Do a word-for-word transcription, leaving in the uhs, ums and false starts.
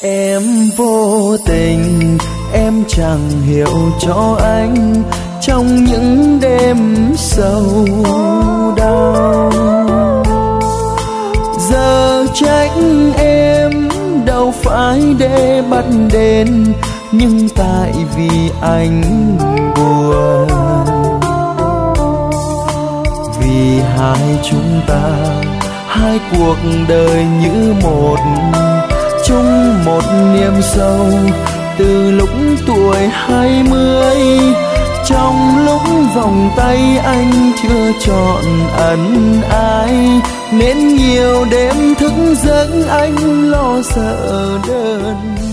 Em vô tình, em chẳng hiểu cho anh trong những đêm sâu đau. Giờ trách em đâu phải để bắt đến, nhưng tại vì anh buồn. Vì hai chúng ta, hai cuộc đời như một, chung một niềm sâu từ lúc tuổi hai mươi. Trong lúc vòng tay anh chưa chọn ân ai, nên nhiều đêm thức giấc anh lo sợ đơn